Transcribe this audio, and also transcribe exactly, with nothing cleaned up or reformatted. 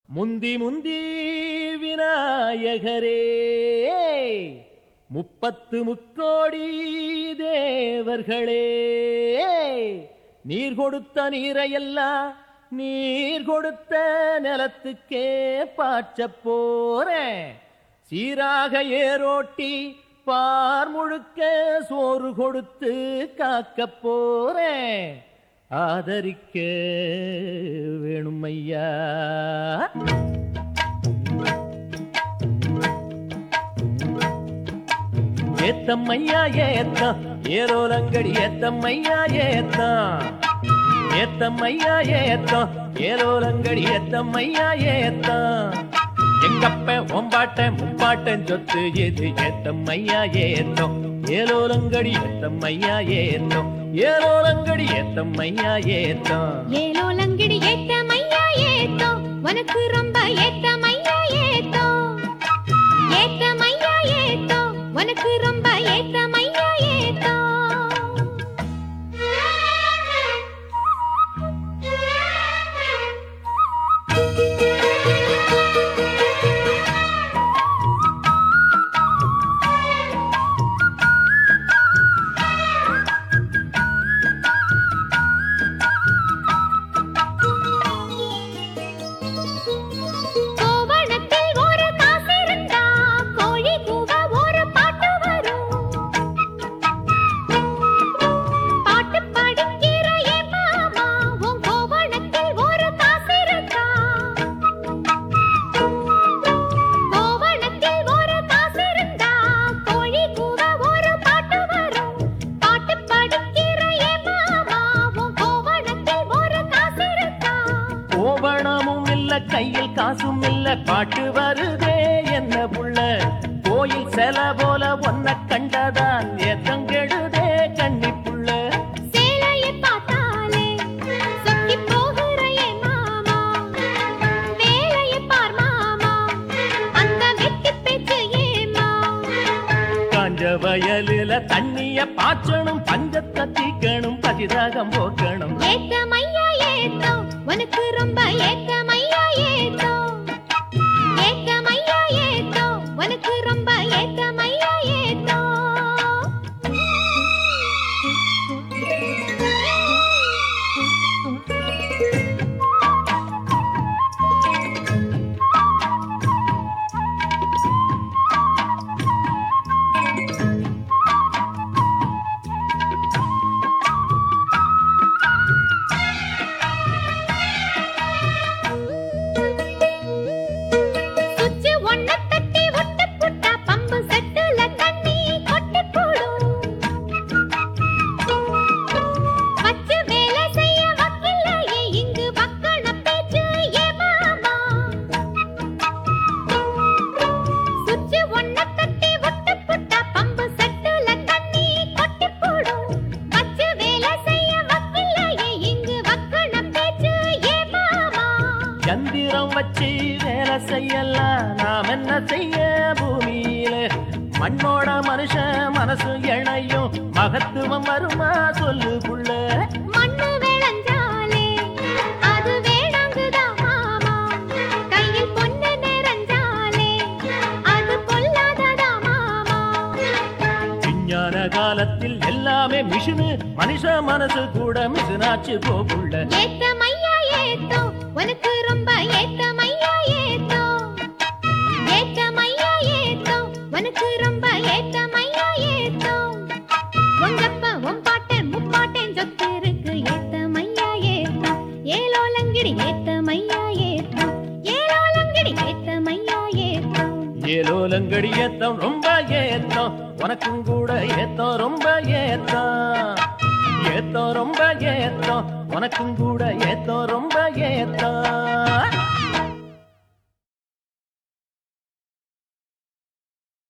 முந்தி முந்தி விநாயகரே முப்பத்து முக்கோடி தேவர்களே நீர் கொடுத்த நீரையெல்லாம் நீர் கொடுத்த நிலத்துக்கே பாய்ச்ச போறேன். சீராக ஏரோட்டி பார் முழுக்க சோறு கொடுத்து காக்க போறேன். ஆதரிக்க வேணும் ஐயா. ஏத்தம்மையா ஏத்தம் ஏரோலங்கடி ஏத்தம்மையா ஏத்தம் ஏத்தம்மையா ஏத்தம் ஏரோலங்கடி ஏத்தம்மையா ஏத்தம் எங்கப்ப ஒம்பாட்ட முப்பாட்டன் சொத்து எது ஏத்தம்மையா ஏத்தம் ஏலோலங்கடி ஏத்தம்மையா ஏத்தம் ஏலோலங்கடி ஏத்தம்மையா ஏத்தம் ஏலோலங்கடி ஏத்தம்மையா ஏத்தம் உனக்கு ரொம்ப ஏத்தம்மையா ஏத்தம் ஏத்தம்மையா ஏத்தம் உனக்கு ரொம்ப ஏத்தம்மையா ஏத்தம் கையில் காசும் இல்ல பாட்டு வருதே என்ன புள்ள கோயில் செல போல ஒன்ன கண்டதான் ஏத்தங்கெடுதே கண்ணி புள்ள சேலையை பார்த்தாலே சொக்கி போகிற என் மாமா வேலையை பார் மாமா அந்த வெட்டி பேச்சு ஏமா காஞ்ச வயலில தண்ணிய பாய்ச்சணும் பஞ்சத்தை தீக்கணும் பதிராகம் போக்கணும் ஏத்தமையா ஏத்தம் உனக்கு ரொம்ப ஏத்தமையா ஏத்தம் ஏத்தமையா ஏத்தம் உனக்கு ரொம்ப ஏத்தமையா ஏத்தம் சந்திரம் வச்சு வேலை செய்யலாம் நாம் என்ன செய்ய பூமியில மண்ணோட மனுஷன் மனசு இணையும் மகத்துவம் வருமா சொல்லு புள்ள மண்ணு விளைஞ்சாலே அது வேணாங்குதா மாமா கையில் பொண்ணு நிறைஞ்சாலே அது கொல்லாததா மாமா விஞ்ஞான காலத்தில் எல்லாமே மிஷினு மனுஷ மனசு கூட மிஷினாச்சு போகுள்ள ஏத்தமையா ஏத்தம் உனக்கு ரொம்ப ஏத்தமையா ஏத்தம் ஏத்தமையா ஏத்தம் உனக்கு ரொம்ப ஏத்தமையா ஏத்தம் உங்கப்ப உன் பாட்டன் முப்பாட்டன் சொத்து இருக்கு ஏத்தமையா ஏத்தம் ஏலோலங்கிடி ஏத்தமையா ஏத்தம் ஏலோலங்கிடி ஏத்தமையா ஏத்தம் ஏலோலங்கடி ஏத்தம் ரொம்ப ஏத்தம் உனக்கும் கூட ஏத்தம் ரொம்ப ஏத்தம் ஏத்தம் ரொம்ப ஏத்தம் உனக்கும் கூட ஏத்தம் ரொம்ப ஏத்தம்